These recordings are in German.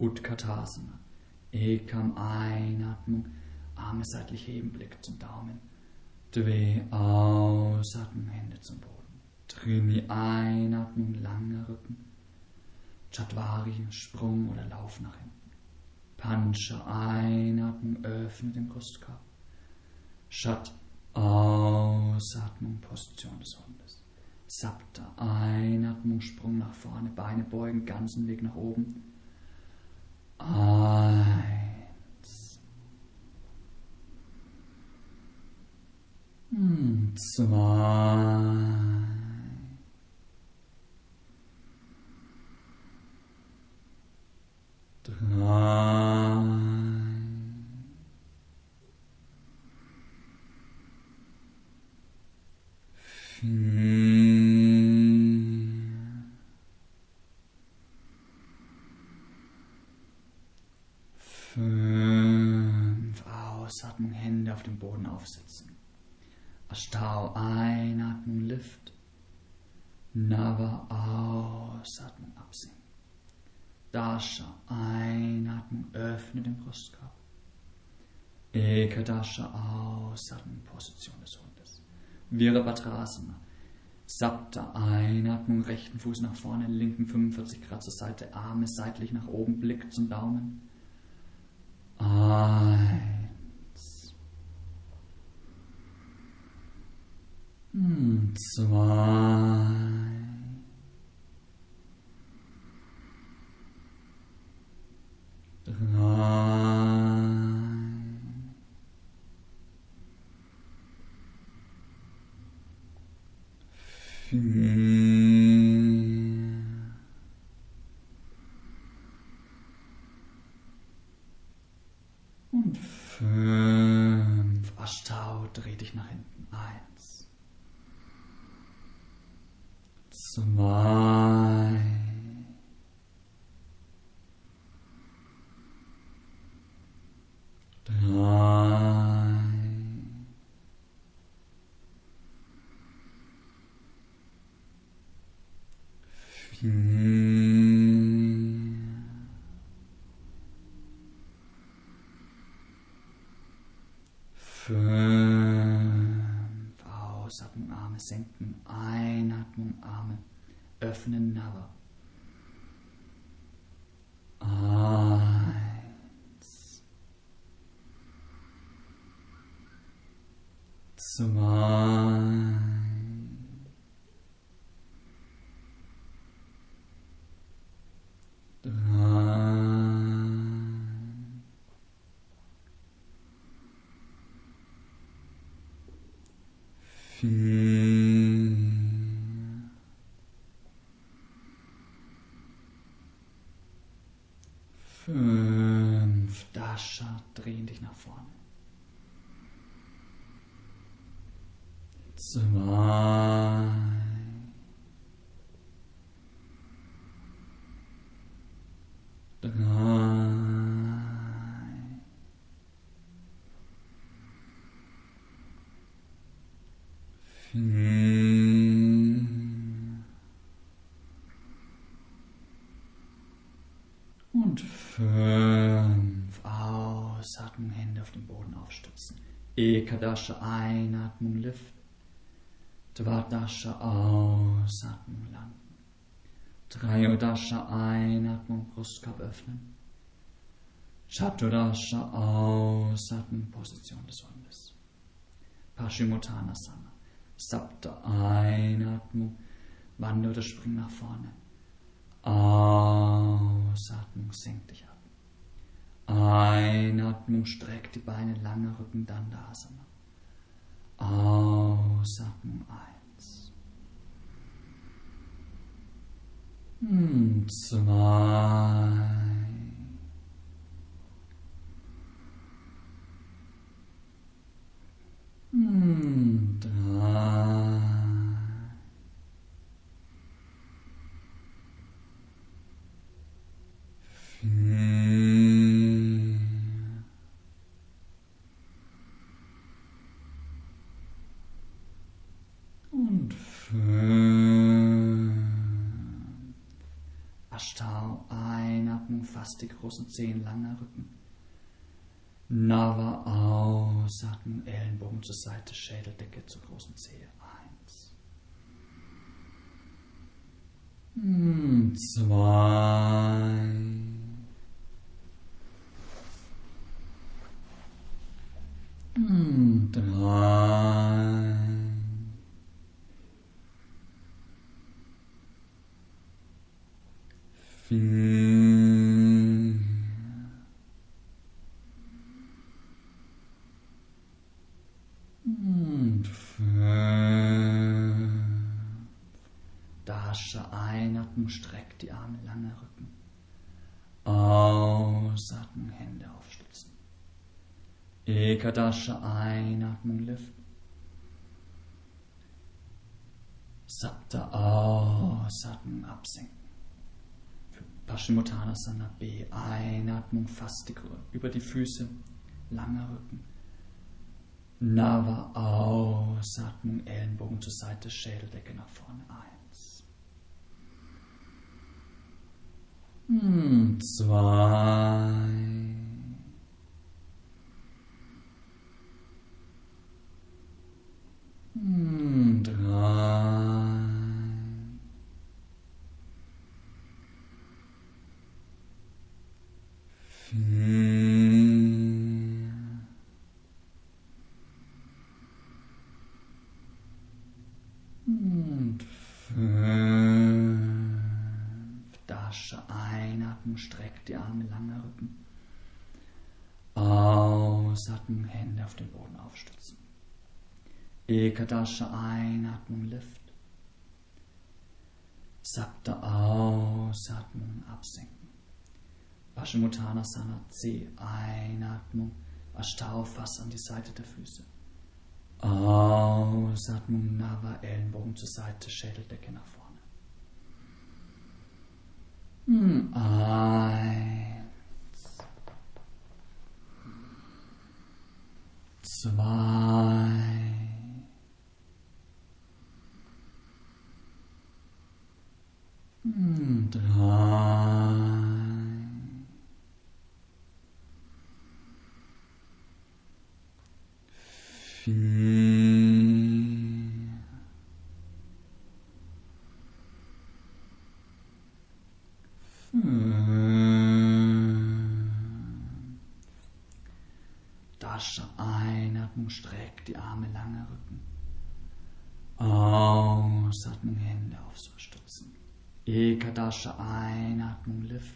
Utkatasana. Ekam, Einatmung, Arme seitlich heben, Blick zum Daumen. Dve, Ausatmung, Hände zum Boden. Trimi, Einatmung, langer Rücken. Chatvari, Sprung oder Lauf nach hinten. Pancha, Einatmung, öffne den Brustkorb. Shat, Ausatmung, Position des Hundes. Sapta, Einatmung, Sprung nach vorne, Beine beugen, ganzen Weg nach oben. 1, 2, 3, 4, 5. Ausatmung, Hände auf dem Boden aufsetzen. Ashtau, Einatmung, Lift. Nava, Ausatmung, absinken. Dasha, Einatmung, öffne den Brustkorb. Ekadasha, Ausatmung, Position des Hundes. Virabhadrasana. Sapta, Einatmung, rechten Fuß nach vorne, linken 45 Grad zur Seite, Arme seitlich nach oben, Blick zum Daumen. 1, 2, 3, 4, 5. Ashtau, dreh dich nach hinten. 1, 2, 3, 4, 5. Ausatmung, Arme senken. Einatmung, Arme öffnen, Nava. 1, 2, 3, 4, 5. Dasha, drehen dich nach vorne. 2, 3, 4 und 5. Ausatmung, Hände auf den Boden aufstützen. Ekadasha, Einatmung, Lift. Dvadasha, Ausatmung, landen. Trayodasha, Einatmung, Brustkorb öffnen. Chaturasha, Ausatmung, Position des Hundes. Paschimottanasana. Sapta, Einatmung, wandere oder spring nach vorne. Ausatmung, senk dich ab. Einatmung, streck die Beine, langer Rücken, Dandasana. Ausatmung, 1, 2, 3, 4, und 5. Ashtau, Einatmung, fast die großen Zehen, langer Rücken. Nava, ausatmen, Ellenbogen zur Seite, Schädeldecke zur großen Zehe. 1, 2, 3, 4, 5. Dasha, einatmen, streckt die Arme, langer Rücken. Ausatmen, Hände aufstützen. Ekadasha, Einatmung, Lift. Sapta, Ausatmung, absenken. Für Paschimottanasana B, Einatmung, fast über die Füße, langer Rücken. Nava, Ausatmung, Ellenbogen zur Seite, Schädeldecke nach vorne. 1, 2, 3, 4, 5. Dasha, einatmen, streckt die Arme, langer Rücken. Ausatmen, Hände auf den Boden aufstützen. Ekadasha, Einatmung, Lift. Sapta, Ausatmung, absenken. Paschimottanasana C, Einatmung, Ashtau, Fass an die Seite der Füße. Ausatmung, Nava, Ellenbogen zur Seite, Schädeldecke nach vorne. 1, 2, 3, 4, 5. Dasha, Einatmung, streckt die Arme, langer Rücken. Ausatmung, Hände aufs Ohr stützen. Ekadasha, Einatmung, Lift.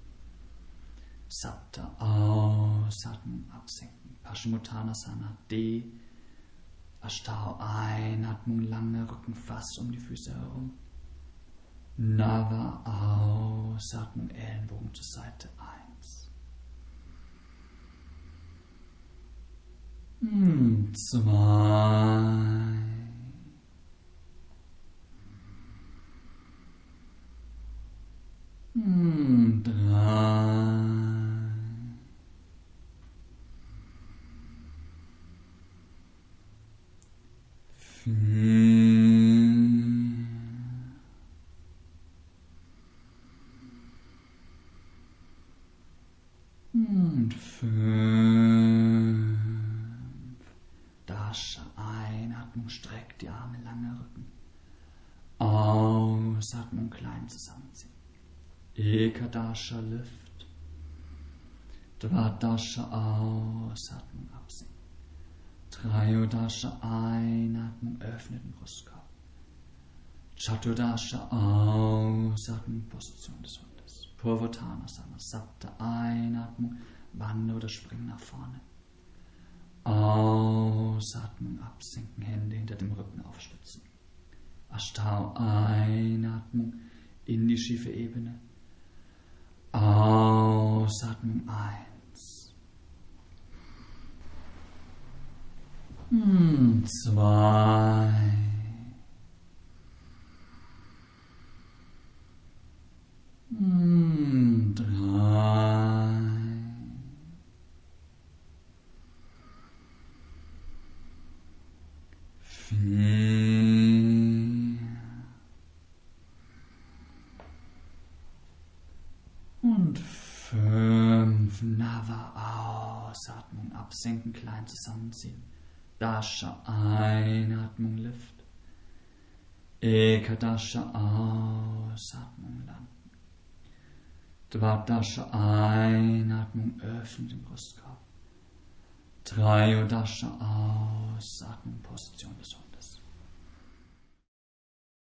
Sapta, Ausatmung, absenken. Paschimottanasana D, Ashtau, Einatmung, langer Rücken, Fass um die Füße herum. Nava, Ausatmung, Ellenbogen zur Seite. 1, 2, 3, 4, 5. Dasha, Einatmung, streckt die Arme, langer Rücken. Ausatmung, klein zusammenziehen. Ekadasha, Lift. Dvadasha, Ausatmung, absinken. Trayodasha, Einatmung, öffnet den Brustkorb. Chaturdasha, Ausatmung, Position des Hundes. Purvottanasana, Sapta, Einatmung, wandere oder spring nach vorne. Ausatmung, absinken, Hände hinter dem Rücken aufstützen. Ashtau, Einatmung, in die schiefe Ebene. Ausatmung, 1, 2, 3, 4 und 5. Nava, Ausatmung, absenken, klein zusammenziehen. Dasha, Einatmung, Lift. Ekadasha, Ausatmung, landen. Dvadasha, Einatmung, öffnen den Brustkorb. Trayodasha, Ausatmung, Position des Hofes.